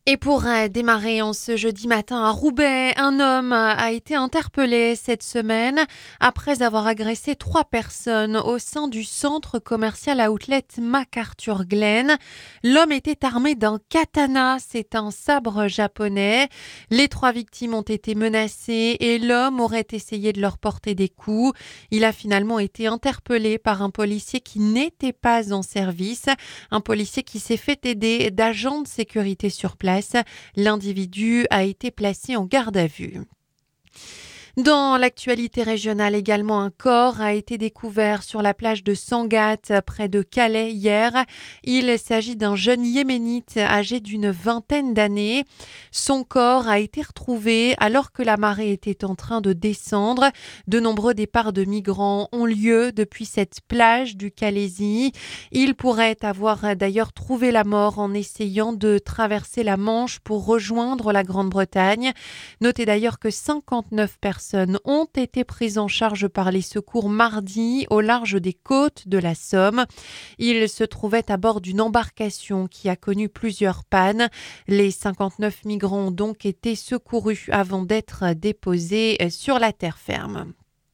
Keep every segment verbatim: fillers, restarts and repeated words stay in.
Et pour euh, démarrer en ce jeudi matin à Roubaix, un homme euh, a été interpellé cette semaine après avoir agressé trois personnes au sein du centre commercial outlet MacArthur Glen. L'homme était armé d'un katana, c'est un sabre japonais. Les trois victimes ont été menacées et l'homme aurait essayé de leur porter des coups. Il a finalement été interpellé par un policier qui n'était pas en service, un policier qui s'est fait aider d'agents de sécurité sur place. L'individu a été placé en garde à vue. Dans l'actualité régionale également, un corps a été découvert sur la plage de Sangatte, près de Calais, hier. Il s'agit d'un jeune yéménite âgé d'une vingtaine d'années. Son corps a été retrouvé alors que la marée était en train de descendre. De nombreux départs de migrants ont lieu depuis cette plage du Calaisis. Il pourrait avoir d'ailleurs trouvé la mort en essayant de traverser la Manche pour rejoindre la Grande-Bretagne. Notez d'ailleurs que cinquante-neuf personnes ont été prises en charge par les secours mardi au large des côtes de la Somme. Ils se trouvaient à bord d'une embarcation qui a connu plusieurs pannes. Les cinquante-neuf migrants ont donc été secourus avant d'être déposés sur la terre ferme.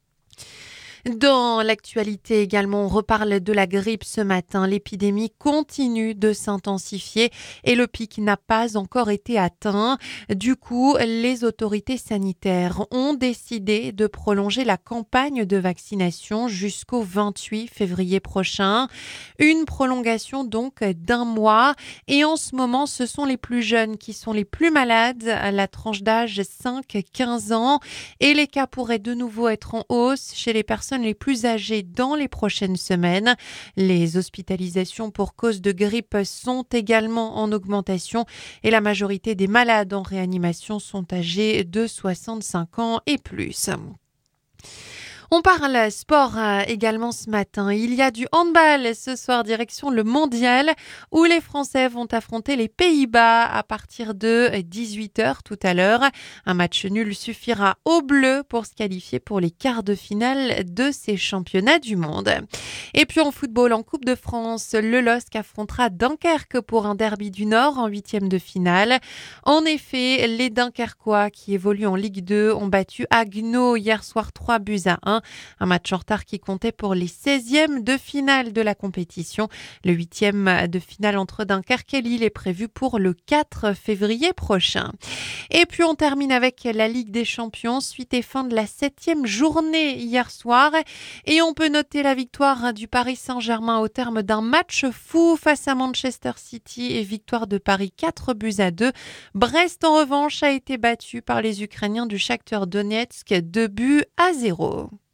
Dans l'actualité également, on reparle de la grippe ce matin. L'épidémie continue de s'intensifier et le pic n'a pas encore été atteint. Du coup, les autorités sanitaires ont décidé de prolonger la campagne de vaccination jusqu'au vingt-huit février prochain. Une prolongation donc d'un mois. Et en ce moment, ce sont les plus jeunes qui sont les plus malades, à la tranche d'âge cinq à quinze ans. Et les cas pourraient de nouveau être en hausse chez les personnes les plus âgées dans les prochaines semaines. Les hospitalisations pour cause de grippe sont également en augmentation et la majorité des malades en réanimation sont âgés de soixante-cinq ans et plus. On parle sport euh, également ce matin. Il y a du handball ce soir, direction le mondial, où les Français vont affronter les Pays-Bas à partir de dix-huit heures tout à l'heure. Un match nul suffira aux Bleus pour se qualifier pour les quarts de finale de ces championnats du monde. Et puis en football, en Coupe de France, le L O S C affrontera Dunkerque pour un derby du Nord en huitième de finale. En effet, les Dunkerquois qui évoluent en Ligue deux ont battu Haguenau hier soir trois buts à un. Un match en retard qui comptait pour les seizièmes de finale de la compétition. Le huitième de finale entre Dunkerque et Lille est prévu pour le quatre février prochain. Et puis on termine avec la Ligue des Champions, suite et fin de la septième journée hier soir. Et on peut noter la victoire du Paris Saint-Germain au terme d'un match fou face à Manchester City et victoire de Paris quatre buts à deux. Brest en revanche a été battu par les Ukrainiens du Shakhtar Donetsk deux buts à zéro.